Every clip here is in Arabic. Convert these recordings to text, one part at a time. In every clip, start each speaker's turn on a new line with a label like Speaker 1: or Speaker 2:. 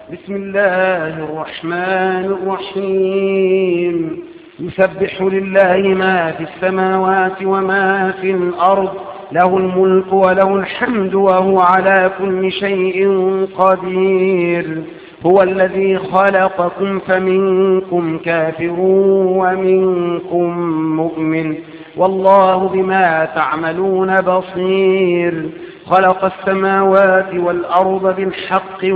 Speaker 1: بسم الله الرحمن الرحيم. يسبح لله ما في السماوات وما في الأرض، له الملك وله الحمد وهو على كل شيء قدير. هو الذي خلقكم فمنكم كافر ومنكم مؤمن، والله بما تعملون بصير. خلق السماوات والأرض بالحق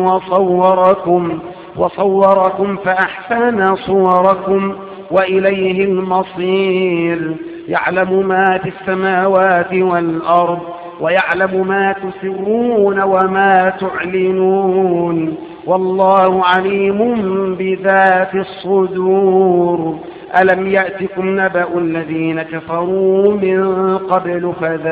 Speaker 1: وصوركم فأحسن صوركم وإليه المصير. يعلم ما في السماوات والأرض ويعلم ما تسرون وما تعلنون، والله عليم بذات الصدور. ألم يأتكم نبأ الذين كفروا من قبل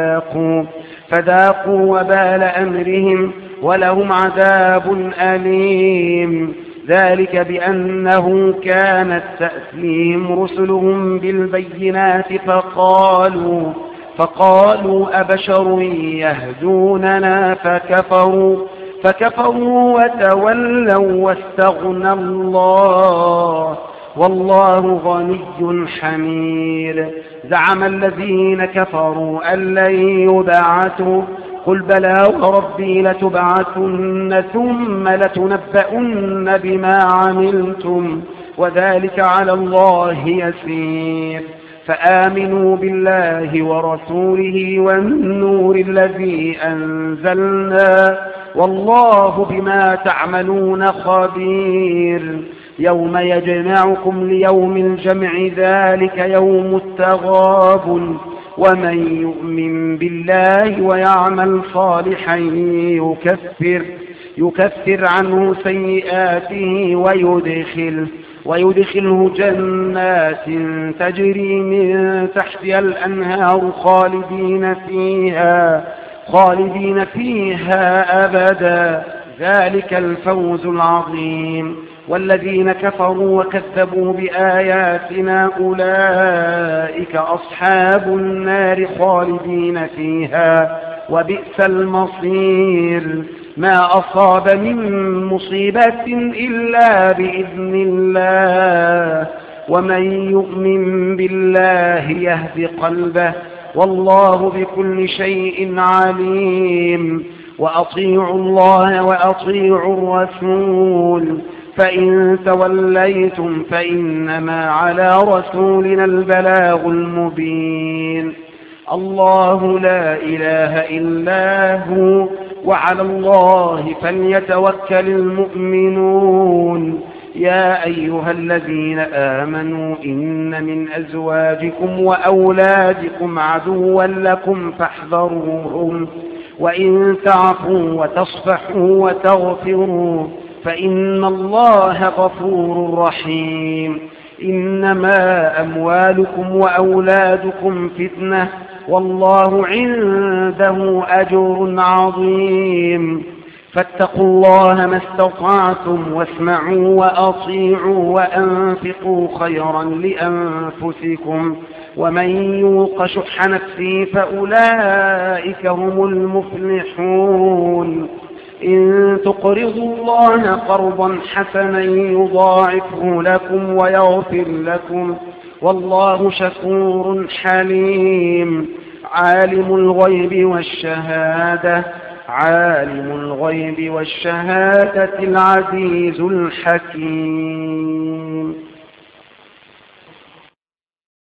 Speaker 1: فذاقوا وبال أمرهم ولهم عذاب أليم. ذلك بأنه كانت تأتيهم رسلهم بالبينات فقالوا أبشر يهدوننا فكفروا وتولوا واستغنى الله، والله غني حميد. زعم الذين كفروا أن لن يبعثوا، قل بلى وربي لتبعثن ثم لتنبؤن بما عملتم وذلك على الله يسير. فآمنوا بالله ورسوله والنور الذي أنزلنا، والله بما تعملون خبير. يوم يجمعكم ليوم الجمع، ذلك يوم التغابن. ومن يؤمن بالله ويعمل صالحا يكفر عنه سيئاته ويدخله جنات تجري من تحتها الأنهار خالدين فيها أبدا، ذلك الفوز العظيم. والذين كفروا وكذبوا بآياتنا أولئك أصحاب النار خالدين فيها وبئس المصير. ما أصاب من مصيبة إلا بإذن الله، ومن يؤمن بالله يهد قلبه، والله بكل شيء عليم. وأطيعوا الله وأطيعوا الرسول، فإن توليتم فإنما على رسولنا البلاغ المبين. الله لا إله إلا هو، وعلى الله فليتوكل المؤمنون. يا أيها الذين آمنوا إن من أزواجكم وأولادكم عدوا لكم فاحذروهم، وإن تعفوا وتصفحوا وتغفروا فإن الله غفور رحيم. إنما أموالكم وأولادكم فتنة، والله عنده أجر عظيم. فاتقوا الله ما استطعتم، واسمعوا وأطيعوا وأنفقوا خيرا لأنفسكم، ومن يوق شح نفسه فأولئك هم المفلحون. إن تقرضوا الله قرضا حسنا يضاعفه لكم ويغفر لكم، والله شكور حليم. عالم الغيب والشهادة العزيز الحكيم.